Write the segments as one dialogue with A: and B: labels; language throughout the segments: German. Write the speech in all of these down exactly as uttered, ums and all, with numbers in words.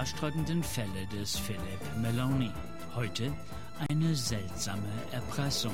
A: haarsträubenden Fälle des Philip Maloney. Heute eine seltsame Erpressung.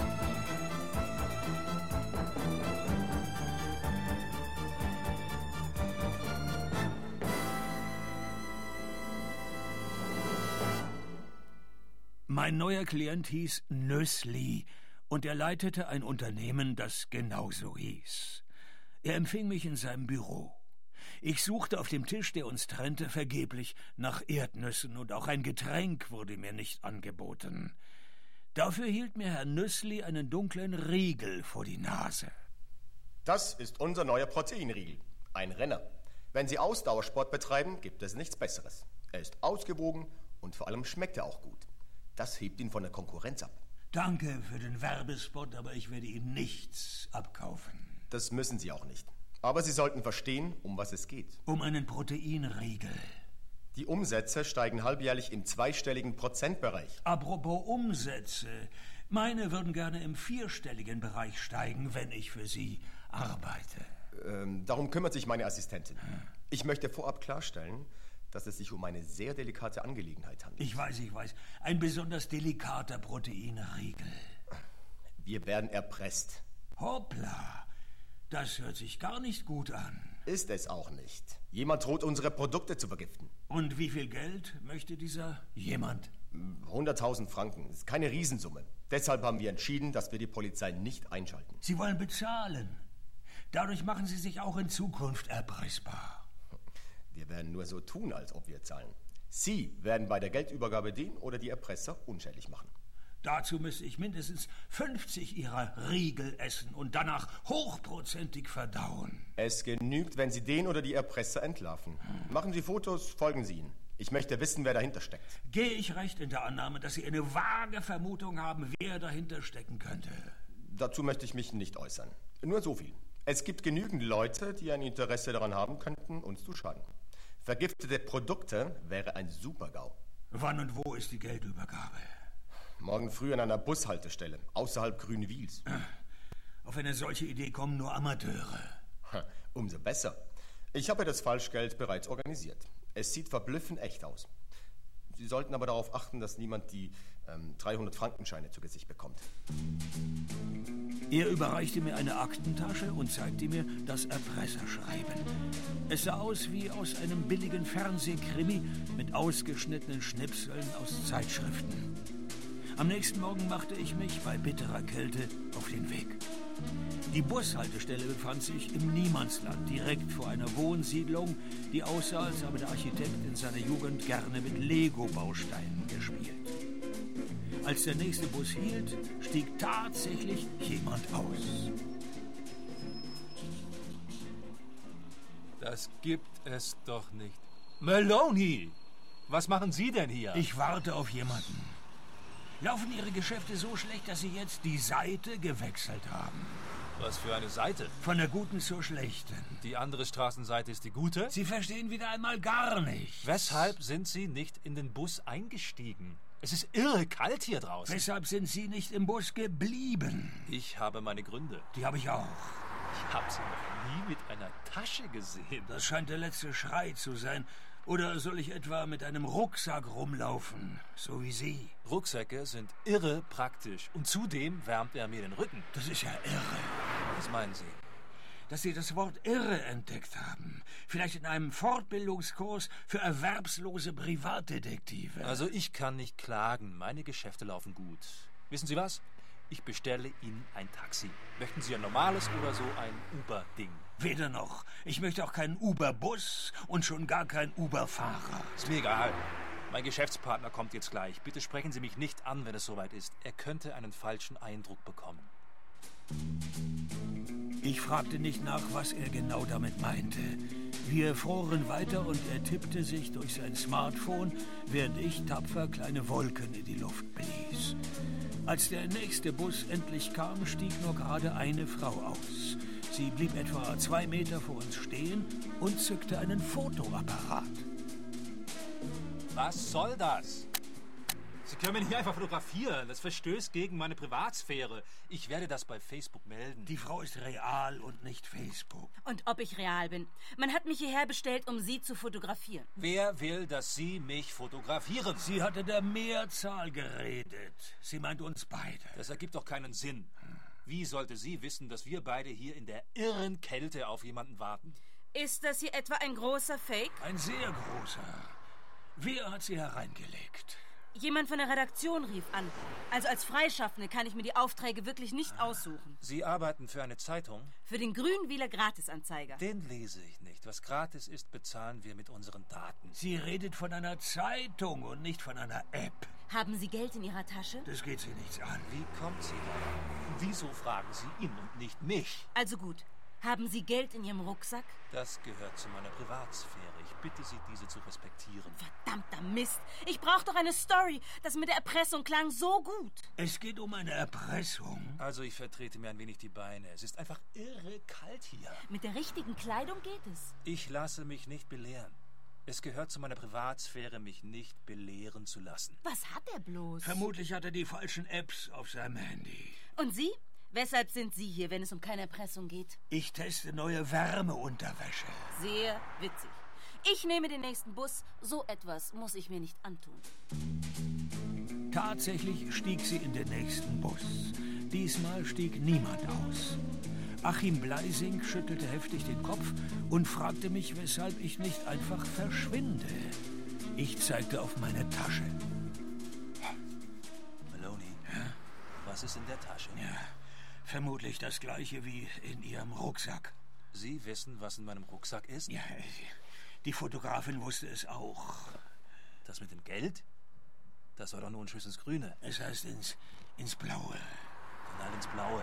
B: Mein neuer Klient hieß Nösli und er leitete ein Unternehmen, das genauso hieß. Er empfing mich in seinem Büro. Ich suchte auf dem Tisch, der uns trennte, vergeblich nach Erdnüssen und auch ein Getränk wurde mir nicht angeboten. Dafür hielt mir Herr Nösli einen dunklen Riegel vor die Nase.
C: Das ist unser neuer Proteinriegel, ein Renner. Wenn Sie Ausdauersport betreiben, gibt es nichts Besseres. Er ist ausgewogen und vor allem schmeckt er auch gut. Das hebt ihn von der Konkurrenz ab.
B: Danke für den Werbespot, aber ich werde Ihnen nichts abkaufen.
C: Das müssen Sie auch nicht. Aber Sie sollten verstehen, um was es geht.
B: Um einen Proteinriegel.
C: Die Umsätze steigen halbjährlich im zweistelligen Prozentbereich.
B: Apropos Umsätze. Meine würden gerne im vierstelligen Bereich steigen, wenn ich für Sie arbeite.
C: Ähm, darum kümmert sich meine Assistentin. Hm. Ich möchte vorab klarstellen, dass es sich um eine sehr delikate Angelegenheit handelt.
B: Ich weiß, ich weiß. Ein besonders delikater Proteinriegel.
C: Wir werden erpresst.
B: Hoppla. Das hört sich gar nicht gut an.
C: Ist es auch nicht. Jemand droht, unsere Produkte zu vergiften.
B: Und wie viel Geld möchte dieser jemand?
C: hunderttausend Franken. Das ist keine Riesensumme. Deshalb haben wir entschieden, dass wir die Polizei nicht einschalten.
B: Sie wollen bezahlen. Dadurch machen Sie sich auch in Zukunft erpressbar.
C: Wir werden nur so tun, als ob wir zahlen. Sie werden bei der Geldübergabe den oder die Erpresser unschädlich machen.
B: Dazu müsste ich mindestens fünfzig Ihrer Riegel essen und danach hochprozentig verdauen.
C: Es genügt, wenn Sie den oder die Erpresser entlarven. Hm. Machen Sie Fotos, folgen Sie ihnen. Ich möchte wissen, wer dahinter steckt.
B: Gehe ich recht in der Annahme, dass Sie eine vage Vermutung haben, wer dahinter stecken könnte?
C: Dazu möchte ich mich nicht äußern. Nur so viel. Es gibt genügend Leute, die ein Interesse daran haben könnten, uns zu schaden. Vergiftete Produkte wäre ein Super-GAU.
B: Wann und wo ist die Geldübergabe?
C: Morgen früh an einer Bushaltestelle, außerhalb Grünwils.
B: Auf eine solche Idee kommen nur Amateure.
C: Umso besser. Ich habe das Falschgeld bereits organisiert. Es sieht verblüffend echt aus. Sie sollten aber darauf achten, dass niemand die ähm, dreihundert-Frankenscheine zu Gesicht bekommt.
B: Er überreichte mir eine Aktentasche und zeigte mir das Erpresserschreiben. Es sah aus wie aus einem billigen Fernsehkrimi mit ausgeschnittenen Schnipseln aus Zeitschriften. Am nächsten Morgen machte ich mich bei bitterer Kälte auf den Weg. Die Bushaltestelle befand sich im Niemandsland, direkt vor einer Wohnsiedlung, die aussah, als habe der Architekt in seiner Jugend gerne mit Lego-Bausteinen gespielt. Als der nächste Bus hielt, stieg tatsächlich jemand aus.
D: Das gibt es doch nicht. Maloney! Was machen Sie denn hier?
B: Ich warte auf jemanden. Laufen Ihre Geschäfte so schlecht, dass Sie jetzt die Seite gewechselt haben?
D: Was für eine Seite?
B: Von der guten zur schlechten.
D: Die andere Straßenseite ist die gute?
B: Sie verstehen wieder einmal gar nichts.
D: Weshalb sind Sie nicht in den Bus eingestiegen? Es ist irre kalt hier draußen.
B: Weshalb sind Sie nicht im Bus geblieben?
D: Ich habe meine Gründe.
B: Die habe ich auch.
D: Ich habe Sie noch nie mit einer Tasche gesehen.
B: Das scheint der letzte Schrei zu sein. Oder soll ich etwa mit einem Rucksack rumlaufen, so wie Sie?
D: Rucksäcke sind irre praktisch. Und zudem wärmt er mir den Rücken.
B: Das ist ja irre.
D: Was meinen Sie?
B: Dass Sie das Wort irre entdeckt haben. Vielleicht in einem Fortbildungskurs für erwerbslose Privatdetektive.
D: Also ich kann nicht klagen. Meine Geschäfte laufen gut. Wissen Sie was? Ich bestelle Ihnen ein Taxi. Möchten Sie ein normales oder so ein Uber-Ding?
B: Weder noch. Ich möchte auch keinen Uber-Bus und schon gar keinen Uber-Fahrer.
D: Ist mir egal. Mein Geschäftspartner kommt jetzt gleich. Bitte sprechen Sie mich nicht an, wenn es soweit ist. Er könnte einen falschen Eindruck bekommen.
B: Ich fragte nicht nach, was er genau damit meinte. Wir fuhren weiter und er tippte sich durch sein Smartphone, während ich tapfer kleine Wolken in die Luft blies. Als der nächste Bus endlich kam, stieg nur gerade eine Frau aus. Sie blieb etwa zwei Meter vor uns stehen und zückte einen Fotoapparat.
D: Was soll das? Sie können mich nicht einfach fotografieren. Das verstößt gegen meine Privatsphäre. Ich werde das bei Facebook melden.
B: Die Frau ist real und nicht Facebook.
E: Und ob ich real bin. Man hat mich hierher bestellt, um Sie zu fotografieren.
D: Wer will, dass Sie mich fotografieren?
B: Sie hat in der Mehrzahl geredet. Sie meint uns beide.
D: Das ergibt doch keinen Sinn. Wie sollte sie wissen, dass wir beide hier in der irren Kälte auf jemanden warten?
E: Ist das hier etwa ein großer Fake?
B: Ein sehr großer. Wer hat sie hereingelegt?
E: Jemand von der Redaktion rief an. Also als Freischaffende kann ich mir die Aufträge wirklich nicht aussuchen.
D: Sie arbeiten für eine Zeitung?
E: Für den Grünwieler Gratisanzeiger.
D: Den lese ich nicht. Was gratis ist, bezahlen wir mit unseren Daten.
B: Sie redet von einer Zeitung und nicht von einer App.
E: Haben Sie Geld in Ihrer Tasche?
B: Das geht Sie nichts an.
D: Wie kommt sie da? Wieso fragen Sie ihn und nicht mich?
E: Also gut. Haben Sie Geld in Ihrem Rucksack?
D: Das gehört zu meiner Privatsphäre. Ich bitte Sie, diese zu respektieren.
E: Verdammter Mist. Ich brauche doch eine Story. Das mit der Erpressung klang so gut.
B: Es geht um eine Erpressung.
D: Also ich vertrete mir ein wenig die Beine. Es ist einfach irre kalt hier.
E: Mit der richtigen Kleidung geht es.
D: Ich lasse mich nicht belehren. Es gehört zu meiner Privatsphäre, mich nicht belehren zu lassen.
E: Was hat er bloß?
B: Vermutlich hat er die falschen Apps auf seinem Handy.
E: Und Sie? Weshalb sind Sie hier, wenn es um keine Erpressung geht?
B: Ich teste neue Wärmeunterwäsche.
E: Sehr witzig. Ich nehme den nächsten Bus. So etwas muss ich mir nicht antun.
B: Tatsächlich stieg sie in den nächsten Bus. Diesmal stieg niemand aus. Achim Bleising schüttelte heftig den Kopf und fragte mich, weshalb ich nicht einfach verschwinde. Ich zeigte auf meine Tasche.
D: Maloney,
B: Ja?
D: was ist in der Tasche?
B: Ja, vermutlich das gleiche wie in Ihrem Rucksack.
D: Sie wissen, was in meinem Rucksack ist?
B: Ja, die Fotografin wusste es auch.
D: Das mit dem Geld? Das war doch nur ein Schuss ins Grüne.
B: Es heißt ins, ins Blaue.
D: Knall ins Blaue.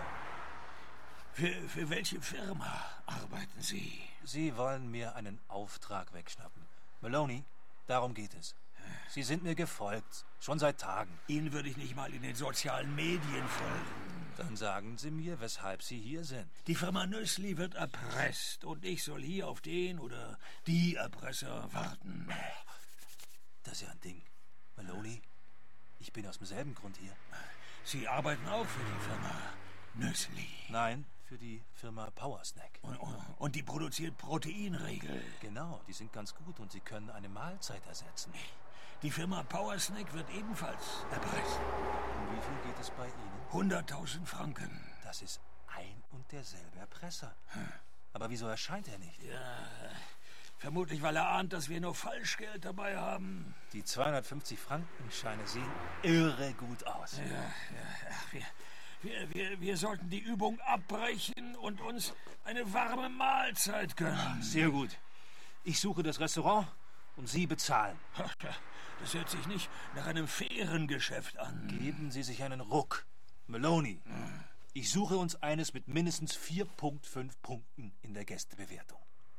B: Für, für welche Firma arbeiten Sie?
D: Sie wollen mir einen Auftrag wegschnappen. Maloney, darum geht es. Sie sind mir gefolgt, schon seit Tagen.
B: Ihnen würde ich nicht mal in den sozialen Medien folgen.
D: Dann sagen Sie mir, weshalb Sie hier sind.
B: Die Firma Nössli wird erpresst und ich soll hier auf den oder die Erpresser warten.
D: Das ist ja ein Ding. Maloney, ich bin aus demselben Grund hier.
B: Sie arbeiten auch für die Firma Nössli.
D: Nein, für die Firma Powersnack.
B: Und, und die produziert Proteinriegel.
D: Genau, die sind ganz gut und sie können eine Mahlzeit ersetzen.
B: Die Firma Powersnack wird ebenfalls erpresst.
D: Um wie viel geht es bei Ihnen?
B: hunderttausend Franken.
D: Das ist ein und derselbe Erpresser. Aber wieso erscheint er nicht?
B: Ja, vermutlich, weil er ahnt, dass wir nur Falschgeld dabei haben.
D: Die zweihundertfünfzig Frankenscheine sehen irre gut aus.
B: Ja, ja, ach, wir, wir, wir, wir sollten die Übung abbrechen und uns eine warme Mahlzeit gönnen.
D: Sehr gut. Ich suche das Restaurant und Sie bezahlen.
B: Das hört sich nicht nach einem fairen Geschäft an.
D: Geben Sie sich einen Ruck. Maloney, ich suche uns eines mit mindestens vier Komma fünf Punkten in der Gästebewertung.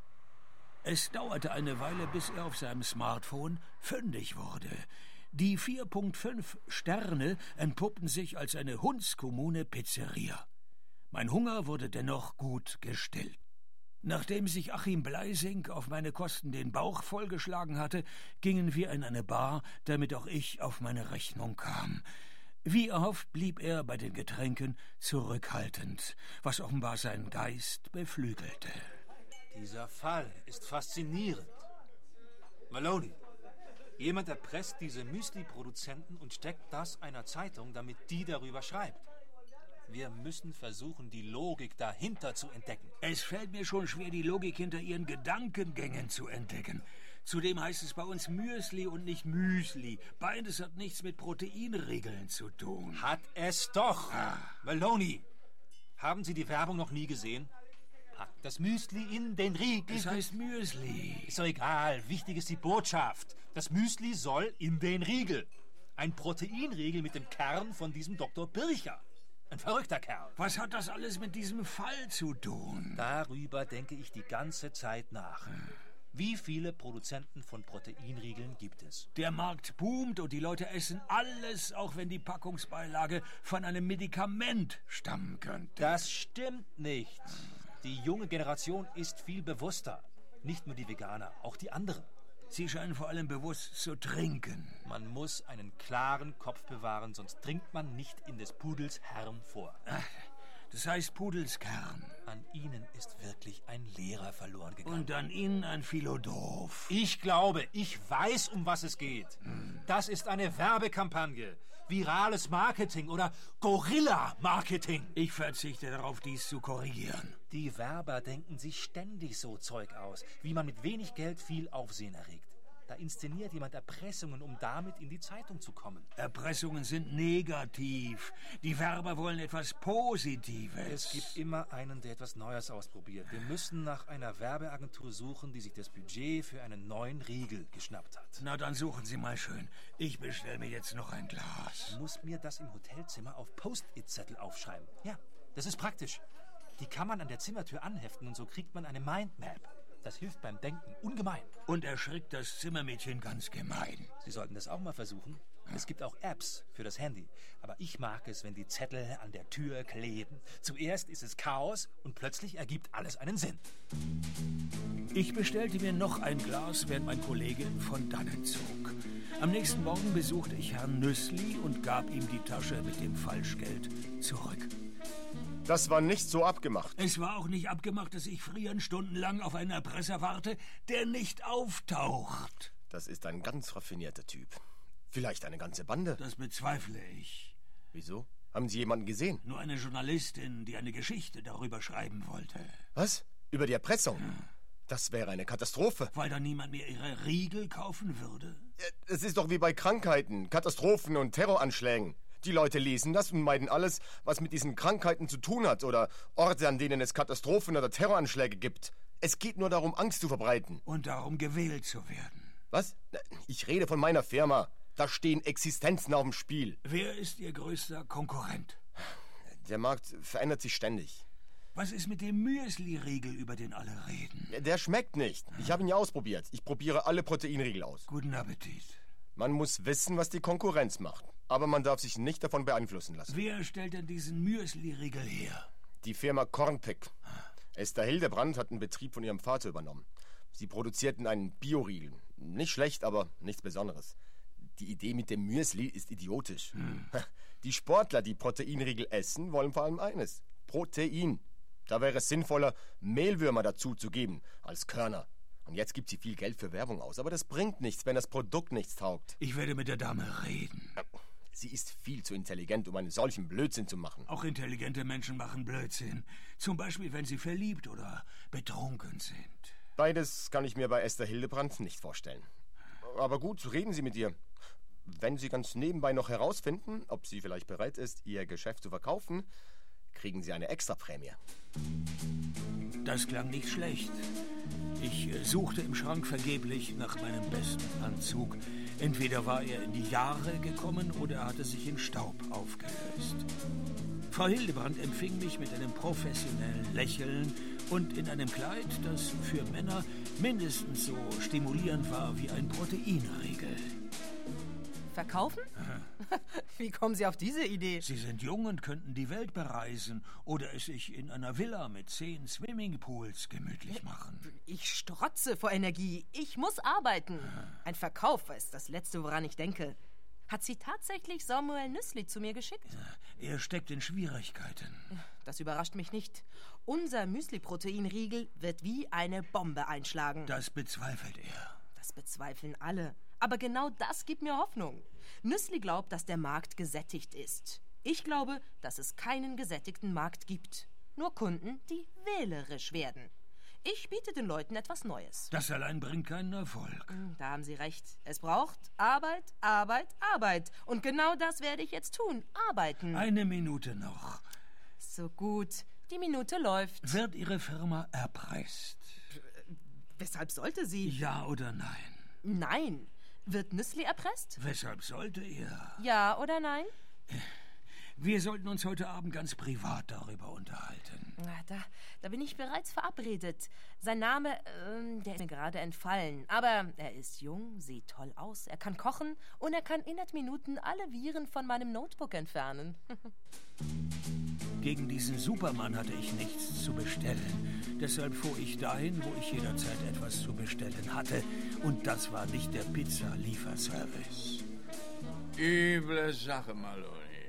B: Es dauerte eine Weile, bis er auf seinem Smartphone fündig wurde. Die vier Komma fünf Sterne entpuppten sich als eine hundskommune Pizzeria. Mein Hunger wurde dennoch gut gestillt. Nachdem sich Achim Bleising auf meine Kosten den Bauch vollgeschlagen hatte, gingen wir in eine Bar, damit auch ich auf meine Rechnung kam. Wie erhofft blieb er bei den Getränken zurückhaltend, was offenbar seinen Geist beflügelte.
D: Dieser Fall ist faszinierend. Maloney, jemand erpresst diese Müsli-Produzenten und steckt das einer Zeitung, damit die darüber schreibt. Wir müssen versuchen, die Logik dahinter zu entdecken.
B: Es fällt mir schon schwer, die Logik hinter Ihren Gedankengängen zu entdecken. Zudem heißt es bei uns Müsli und nicht Müsli. Beides hat nichts mit Proteinriegeln zu tun.
D: Hat es doch.
B: Ah.
D: Maloney, haben Sie die Werbung noch nie gesehen? Packt das Müsli in den Riegel.
B: Es heißt Müsli.
D: Ist doch egal. Wichtig ist die Botschaft. Das Müsli soll in den Riegel. Ein Proteinriegel mit dem Kern von diesem Doktor Bircher. Ein verrückter Kerl.
B: Was hat das alles mit diesem Fall zu tun?
D: Darüber denke ich die ganze Zeit nach. Wie viele Produzenten von Proteinriegeln gibt es?
B: Der Markt boomt und die Leute essen alles, auch wenn die Packungsbeilage von einem Medikament stammen könnte.
D: Das stimmt nicht. Die junge Generation ist viel bewusster. Nicht nur die Veganer, auch die anderen.
B: Sie scheinen vor allem bewusst zu trinken.
D: Man muss einen klaren Kopf bewahren, sonst dringt man nicht in des Pudels Herrn vor.
B: Ach, das heißt Pudels Kern.
D: An Ihnen ist wirklich ein Lehrer verloren gegangen.
B: Und an Ihnen ein Philosoph.
D: Ich glaube, ich weiß, um was es geht.
B: Hm.
D: Das ist eine Werbekampagne. Virales Marketing oder Gorilla-Marketing.
B: Ich verzichte darauf, dies zu korrigieren.
D: Die Werber denken sich ständig so Zeug aus, wie man mit wenig Geld viel Aufsehen erregt. Da inszeniert jemand Erpressungen, um damit in die Zeitung zu kommen.
B: Erpressungen sind negativ. Die Werber wollen etwas Positives.
D: Es gibt immer einen, der etwas Neues ausprobiert. Wir müssen nach einer Werbeagentur suchen, die sich das Budget für einen neuen Riegel geschnappt hat.
B: Na, dann suchen Sie mal schön. Ich bestelle mir jetzt noch ein Glas.
D: Du musst mir das im Hotelzimmer auf Post-it-Zettel aufschreiben. Ja, das ist praktisch. Die kann man an der Zimmertür anheften und so kriegt man eine Mindmap. Das hilft beim Denken ungemein.
B: Und erschrickt das Zimmermädchen ganz gemein.
D: Sie sollten das auch mal versuchen. Es gibt auch Apps für das Handy. Aber ich mag es, wenn die Zettel an der Tür kleben. Zuerst ist es Chaos und plötzlich ergibt alles einen Sinn.
B: Ich bestellte mir noch ein Glas, während mein Kollege von dannen zog. Am nächsten Morgen besuchte ich Herrn Nüssli und gab ihm die Tasche mit dem Falschgeld zurück.
C: Das war nicht so abgemacht.
B: Es war auch nicht abgemacht, dass ich frieren stundenlang auf einen Erpresser warte, der nicht auftaucht.
C: Das ist ein ganz raffinierter Typ. Vielleicht eine ganze Bande.
B: Das bezweifle ich.
C: Wieso? Haben Sie jemanden gesehen?
B: Nur eine Journalistin, die eine Geschichte darüber schreiben wollte.
C: Was? Über die Erpressung? Ja. Das wäre eine Katastrophe.
B: Weil dann niemand mehr ihre Riegel kaufen würde?
C: Es ist doch wie bei Krankheiten, Katastrophen und Terroranschlägen. Die Leute lesen das und meiden alles, was mit diesen Krankheiten zu tun hat oder Orte, an denen es Katastrophen oder Terroranschläge gibt. Es geht nur darum, Angst zu verbreiten.
B: Und darum, gewählt zu werden.
C: Was? Ich rede von meiner Firma. Da stehen Existenzen auf dem Spiel.
B: Wer ist Ihr größter Konkurrent?
C: Der Markt verändert sich ständig.
B: Was ist mit dem Müsli-Riegel, über den alle reden?
C: Der schmeckt nicht. Ich habe ihn ja ausprobiert. Ich probiere alle Proteinriegel aus.
B: Guten Appetit.
C: Man muss wissen, was die Konkurrenz macht. Aber man darf sich nicht davon beeinflussen lassen.
B: Wer stellt denn diesen Müsli-Riegel her?
C: Die Firma Cornpick. Esther Hildebrand hat einen Betrieb von ihrem Vater übernommen. Sie produzierten einen Bioriegel. Nicht schlecht, aber nichts Besonderes. Die Idee mit dem Müsli ist idiotisch. Hm. Die Sportler, die Proteinriegel essen, wollen vor allem eines. Protein. Da wäre es sinnvoller, Mehlwürmer dazu zu geben, als Körner. Und jetzt gibt sie viel Geld für Werbung aus. Aber das bringt nichts, wenn das Produkt nichts taugt.
B: Ich werde mit der Dame reden.
C: Sie ist viel zu intelligent, um einen solchen Blödsinn zu machen.
B: Auch intelligente Menschen machen Blödsinn. Zum Beispiel, wenn sie verliebt oder betrunken sind.
C: Beides kann ich mir bei Esther Hildebrand nicht vorstellen. Aber gut, reden Sie mit ihr. Wenn Sie ganz nebenbei noch herausfinden, ob sie vielleicht bereit ist, ihr Geschäft zu verkaufen, kriegen Sie eine Extraprämie.
B: Das klang nicht schlecht. Ich suchte im Schrank vergeblich nach meinem besten Anzug. Entweder war er in die Jahre gekommen oder er hatte sich in Staub aufgelöst. Frau Hildebrand empfing mich mit einem professionellen Lächeln und in einem Kleid, das für Männer mindestens so stimulierend war wie ein Proteinriegel.
F: Verkaufen? Aha. Wie kommen Sie auf diese Idee?
B: Sie sind jung und könnten die Welt bereisen oder es sich in einer Villa mit zehn Swimmingpools gemütlich machen.
F: Ich strotze vor Energie. Ich muss arbeiten. Aha. Ein Verkauf ist das Letzte, woran ich denke. Hat sie tatsächlich Samuel Nüssli zu mir geschickt?
B: Ja, er steckt in Schwierigkeiten.
F: Das überrascht mich nicht. Unser Müsli-Proteinriegel wird wie eine Bombe einschlagen.
B: Das bezweifelt er.
F: Das bezweifeln alle. Aber genau das gibt mir Hoffnung. Nüssli glaubt, dass der Markt gesättigt ist. Ich glaube, dass es keinen gesättigten Markt gibt. Nur Kunden, die wählerisch werden. Ich biete den Leuten etwas Neues.
B: Das allein bringt keinen Erfolg.
F: Da haben Sie recht. Es braucht Arbeit, Arbeit, Arbeit. Und genau das werde ich jetzt tun. Arbeiten.
B: Eine Minute noch.
F: So gut. Die Minute läuft.
B: Wird Ihre Firma erpresst?
F: Weshalb sollte sie?
B: Ja oder nein?
F: Nein. Wird Nüssli erpresst?
B: Weshalb sollte er?
F: Ja oder nein?
B: Wir sollten uns heute Abend ganz privat darüber unterhalten.
F: Na, da, da bin ich bereits verabredet. Sein Name, ähm, der ist mir gerade entfallen. Aber er ist jung, sieht toll aus, er kann kochen und er kann innerhalb Minuten alle Viren von meinem Notebook entfernen.
B: Gegen diesen Supermann hatte ich nichts zu bestellen. Deshalb fuhr ich dahin, wo ich jederzeit etwas zu bestellen hatte. Und das war nicht der Pizza-Lieferservice.
G: Üble Sache, Maloney.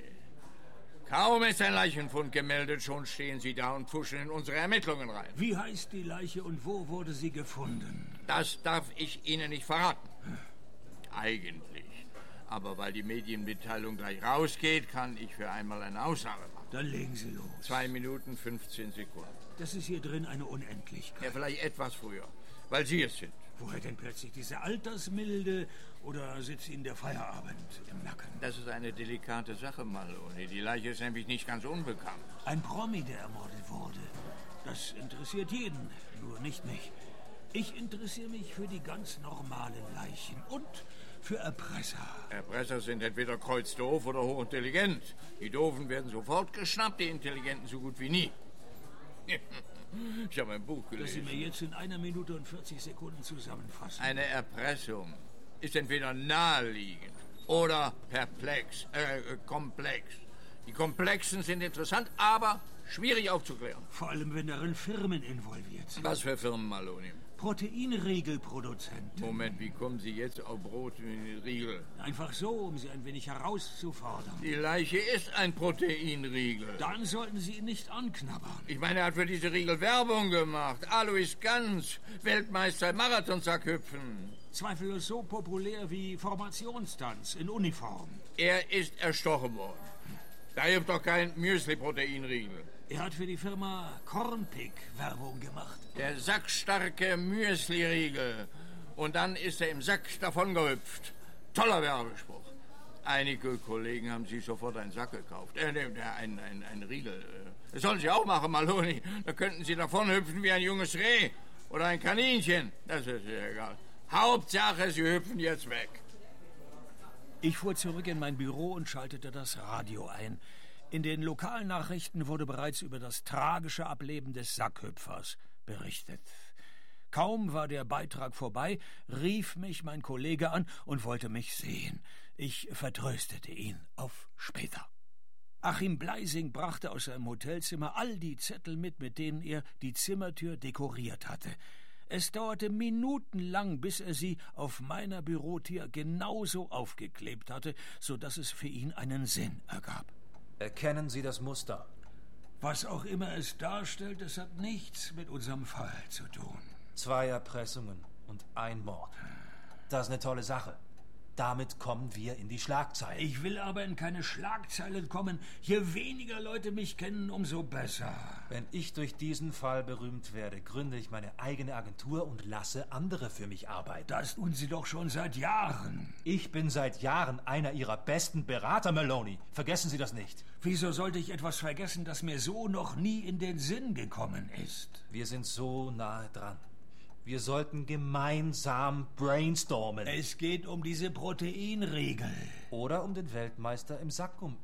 G: Kaum ist ein Leichenfund gemeldet, schon stehen Sie da und pfuschen in unsere Ermittlungen rein.
B: Wie heißt die Leiche und wo wurde sie gefunden?
G: Das darf ich Ihnen nicht verraten. Eigentlich. Aber weil die Medienmitteilung gleich rausgeht, kann ich für einmal eine Aussage machen.
B: Dann legen Sie los.
G: Zwei Minuten, fünfzehn Sekunden.
B: Das ist hier drin eine Unendlichkeit.
G: Ja, vielleicht etwas früher, weil Sie es sind.
B: Woher denn plötzlich diese Altersmilde? Oder sitzt Ihnen der Feierabend im Nacken?
G: Das ist eine delikate Sache, Maloney. Die Leiche ist nämlich nicht ganz unbekannt.
B: Ein Promi, der ermordet wurde. Das interessiert jeden, nur nicht mich. Ich interessiere mich für die ganz normalen Leichen und für Erpresser.
G: Erpresser sind entweder kreuzdoof oder hochintelligent. Die Doofen werden sofort geschnappt, die Intelligenten so gut wie nie. Ich habe ein Buch gelesen.
B: Das Sie mir jetzt in einer Minute und vierzig Sekunden zusammenfassen.
G: Eine Erpressung ist entweder naheliegend oder perplex, äh, komplex. Die Komplexen sind interessant, aber schwierig aufzuklären.
B: Vor allem, wenn darin Firmen involviert sind.
G: Was für Firmen, Maloney?
B: Proteinriegelproduzenten.
G: Moment, wie kommen Sie jetzt auf Brot mit Riegel?
B: Einfach so, um Sie ein wenig herauszufordern.
G: Die Leiche ist ein Proteinriegel.
B: Dann sollten Sie ihn nicht anknabbern.
G: Ich meine, er hat für diese Riegel Werbung gemacht. Alois Ganz, Weltmeister im Marathonsackhüpfen.
B: Zweifellos so populär wie Formationstanz in Uniform.
G: Er ist erstochen worden. Da hilft doch kein Müsli-Proteinriegel.
B: Er hat für die Firma Cornpick Werbung gemacht.
G: Der sackstarke Müsli-Riegel. Und dann ist er im Sack davongehüpft. Toller Werbespruch. Einige Kollegen haben sich sofort einen Sack gekauft. Äh, ne, ein, ein, ein Riegel. Das sollen Sie auch machen, Maloney. Da könnten Sie davonhüpfen wie ein junges Reh. Oder ein Kaninchen. Das ist ja egal. Hauptsache, Sie hüpfen jetzt weg.
B: Ich fuhr zurück in mein Büro und schaltete das Radio ein. In den Lokalnachrichten wurde bereits über das tragische Ableben des Sackhüpfers berichtet. Kaum war der Beitrag vorbei, rief mich mein Kollege an und wollte mich sehen. Ich vertröstete ihn auf später. Achim Bleising brachte aus seinem Hotelzimmer all die Zettel mit, mit denen er die Zimmertür dekoriert hatte. Es dauerte minutenlang, bis er sie auf meiner Bürotür genauso aufgeklebt hatte, so dass es für ihn einen Sinn ergab.
D: Erkennen Sie das Muster?
B: Was auch immer es darstellt, es hat nichts mit unserem Fall zu tun.
D: Zwei Erpressungen und ein Mord. Das ist eine tolle Sache. Damit kommen wir in die Schlagzeilen.
B: Ich will aber in keine Schlagzeilen kommen. Je weniger Leute mich kennen, umso besser.
D: Wenn ich durch diesen Fall berühmt werde, gründe ich meine eigene Agentur und lasse andere für mich arbeiten.
B: Das tun Sie doch schon seit Jahren.
D: Ich bin seit Jahren einer Ihrer besten Berater, Maloney. Vergessen Sie das nicht.
B: Wieso sollte ich etwas vergessen, das mir so noch nie in den Sinn gekommen ist?
D: Wir sind so nahe dran. Wir sollten gemeinsam brainstormen.
B: Es geht um diese Proteinriegel.
D: Oder um den Weltmeister im Sackgumpen.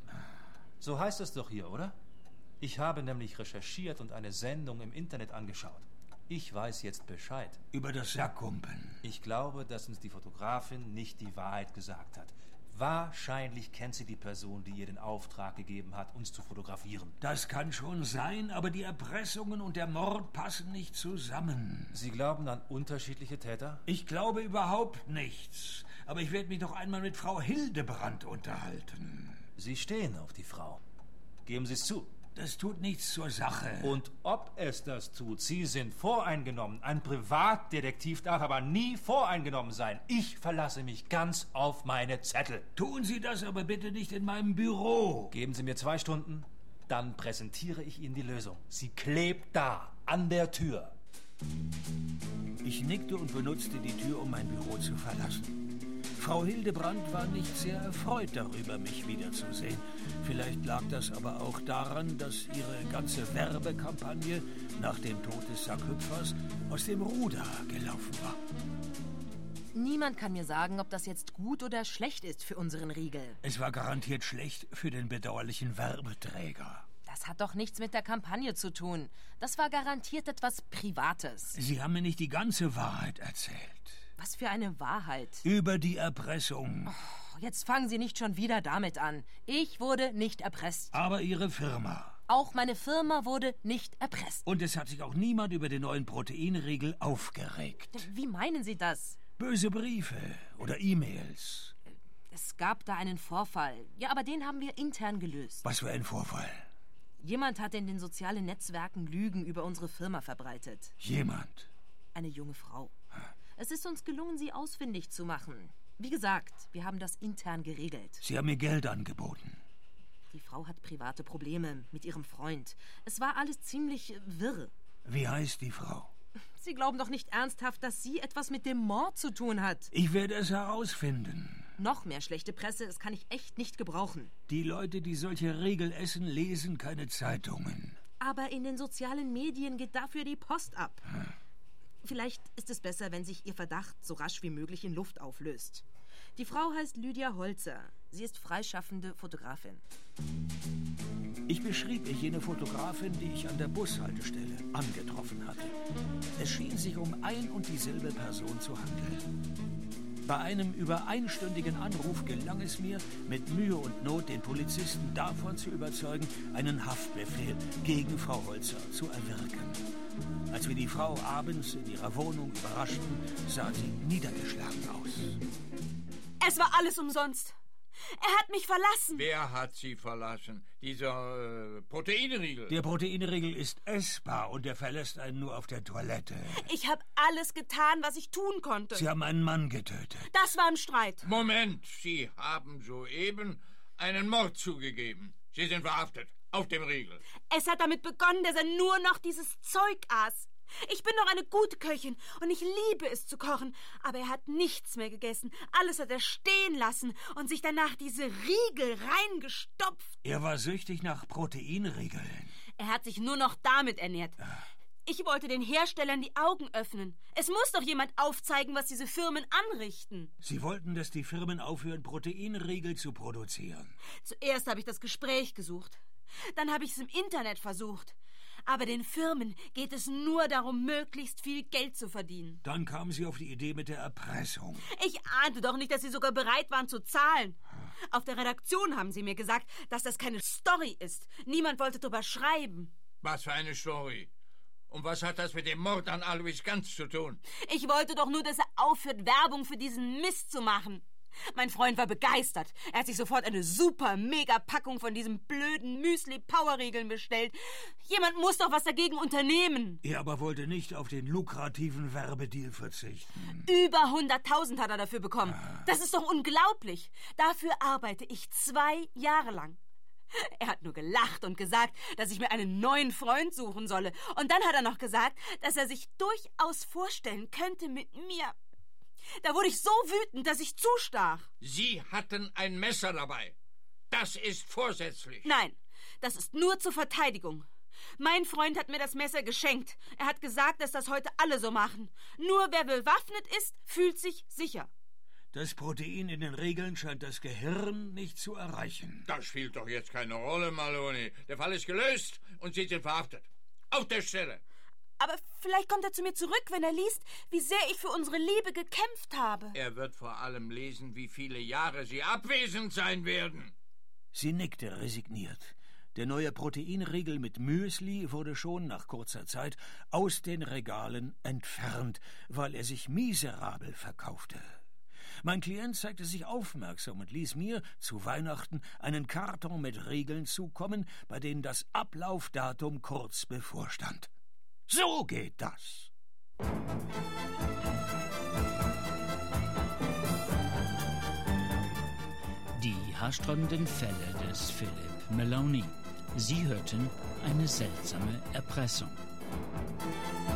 D: So heißt es doch hier, oder? Ich habe nämlich recherchiert und eine Sendung im Internet angeschaut. Ich weiß jetzt Bescheid.
B: Über das Sackgumpen.
D: Ich glaube, dass uns die Fotografin nicht die Wahrheit gesagt hat. Wahrscheinlich kennt sie die Person, die ihr den Auftrag gegeben hat, uns zu fotografieren.
B: Das kann schon sein, aber die Erpressungen und der Mord passen nicht zusammen.
D: Sie glauben an unterschiedliche Täter?
B: Ich glaube überhaupt nichts. Aber ich werde mich noch einmal mit Frau Hildebrand unterhalten.
D: Sie stehen auf die Frau. Geben Sie es zu.
B: Das tut nichts zur Sache.
D: Und ob es das tut, Sie sind voreingenommen. Ein Privatdetektiv darf aber nie voreingenommen sein. Ich verlasse mich ganz auf meine Zettel.
B: Tun Sie das aber bitte nicht in meinem Büro.
D: Geben Sie mir zwei Stunden, dann präsentiere ich Ihnen die Lösung. Sie klebt da, an der Tür.
B: Ich nickte und benutzte die Tür, um mein Büro zu verlassen. Frau Hildebrand war nicht sehr erfreut darüber, mich wiederzusehen. Vielleicht lag das aber auch daran, dass ihre ganze Werbekampagne nach dem Tod des Sackhüpfers aus dem Ruder gelaufen war.
F: Niemand kann mir sagen, ob das jetzt gut oder schlecht ist für unseren Riegel.
B: Es war garantiert schlecht für den bedauerlichen Werbeträger.
F: Das hat doch nichts mit der Kampagne zu tun. Das war garantiert etwas Privates.
B: Sie haben mir nicht die ganze Wahrheit erzählt.
F: Was für eine Wahrheit?
B: Über die Erpressung.
F: Oh, jetzt fangen Sie nicht schon wieder damit an. Ich wurde nicht erpresst.
B: Aber Ihre Firma.
F: Auch meine Firma wurde nicht erpresst.
B: Und es hat sich auch niemand über den neuen Proteinriegel aufgeregt.
F: Wie meinen Sie das?
B: Böse Briefe oder E-Mails.
F: Es gab da einen Vorfall. Ja, aber den haben wir intern gelöst.
B: Was für ein Vorfall?
F: Jemand hat in den sozialen Netzwerken Lügen über unsere Firma verbreitet.
B: Jemand?
F: Eine junge Frau. Es ist uns gelungen, sie ausfindig zu machen. Wie gesagt, wir haben das intern geregelt.
B: Sie haben mir Geld angeboten.
F: Die Frau hat private Probleme mit ihrem Freund. Es war alles ziemlich wirr.
B: Wie heißt die Frau?
F: Sie glauben doch nicht ernsthaft, dass sie etwas mit dem Mord zu tun hat.
B: Ich werde es herausfinden.
F: Noch mehr schlechte Presse, das kann ich echt nicht gebrauchen.
B: Die Leute, die solche Riegel essen, lesen keine Zeitungen.
F: Aber in den sozialen Medien geht dafür die Post ab.
B: Hm.
F: Vielleicht ist es besser, wenn sich Ihr Verdacht so rasch wie möglich in Luft auflöst. Die Frau heißt Lydia Holzer. Sie ist freischaffende Fotografin.
B: Ich beschrieb ihr jene Fotografin, die ich an der Bushaltestelle angetroffen hatte. Es schien sich um ein und dieselbe Person zu handeln. Bei einem über einstündigen Anruf gelang es mir, mit Mühe und Not den Polizisten davon zu überzeugen, einen Haftbefehl gegen Frau Holzer zu erwirken. Als wir die Frau abends in ihrer Wohnung überraschten, sah sie niedergeschlagen aus.
E: Es war alles umsonst. Er hat mich verlassen.
G: Wer hat Sie verlassen? Dieser äh, Proteinriegel?
B: Der Proteinriegel ist essbar und er verlässt einen nur auf der Toilette.
E: Ich habe alles getan, was ich tun konnte.
B: Sie haben einen Mann getötet.
E: Das war im Streit.
G: Moment, Sie haben soeben einen Mord zugegeben. Sie sind verhaftet. Auf dem Riegel.
E: Es hat damit begonnen, dass er nur noch dieses Zeug aß. Ich bin doch eine gute Köchin und ich liebe es zu kochen. Aber er hat nichts mehr gegessen. Alles hat er stehen lassen und sich danach diese Riegel reingestopft.
B: Er war süchtig nach Proteinriegeln.
E: Er hat sich nur noch damit ernährt. Ich wollte den Herstellern die Augen öffnen. Es muss doch jemand aufzeigen, was diese Firmen anrichten.
B: Sie wollten, dass die Firmen aufhören, Proteinriegel zu produzieren.
E: Zuerst habe ich das Gespräch gesucht. Dann habe ich es im Internet versucht. Aber den Firmen geht es nur darum, möglichst viel Geld zu verdienen.
B: Dann kamen Sie auf die Idee mit der Erpressung.
E: Ich ahnte doch nicht, dass Sie sogar bereit waren zu zahlen. Auf der Redaktion haben Sie mir gesagt, dass das keine Story ist. Niemand wollte drüber schreiben.
G: Was für eine Story? Und was hat das mit dem Mord an Alois Ganz zu tun?
E: Ich wollte doch nur, dass er aufhört, Werbung für diesen Mist zu machen. Mein Freund war begeistert. Er hat sich sofort eine super mega Packung von diesem blöden Müsli-Powerriegeln bestellt. Jemand muss doch was dagegen unternehmen.
B: Er aber wollte nicht auf den lukrativen Werbedeal verzichten.
E: Über hunderttausend hat er dafür bekommen. Ah. Das ist doch unglaublich. Dafür arbeite ich zwei Jahre lang. Er hat nur gelacht und gesagt, dass ich mir einen neuen Freund suchen solle. Und dann hat er noch gesagt, dass er sich durchaus vorstellen könnte mit mir. Da wurde ich so wütend, dass ich zustach.
G: Sie hatten ein Messer dabei. Das ist vorsätzlich.
E: Nein, das ist nur zur Verteidigung. Mein Freund hat mir das Messer geschenkt. Er hat gesagt, dass das heute alle so machen. Nur wer bewaffnet ist, fühlt sich sicher.
B: Das Protein in den Riegeln scheint das Gehirn nicht zu erreichen.
G: Das spielt doch jetzt keine Rolle, Maloney. Der Fall ist gelöst und Sie sind verhaftet. Auf der Stelle.
E: Aber vielleicht kommt er zu mir zurück, wenn er liest, wie sehr ich für unsere Liebe gekämpft habe.
G: Er wird vor allem lesen, wie viele Jahre Sie abwesend sein werden.
B: Sie nickte resigniert. Der neue Proteinriegel mit Müsli wurde schon nach kurzer Zeit aus den Regalen entfernt, weil er sich miserabel verkaufte. Mein Klient zeigte sich aufmerksam und ließ mir zu Weihnachten einen Karton mit Riegeln zukommen, bei denen das Ablaufdatum kurz bevorstand. So geht das.
A: Die haarsträubenden Fälle des Philip Maloney. Sie hörten eine seltsame Erpressung.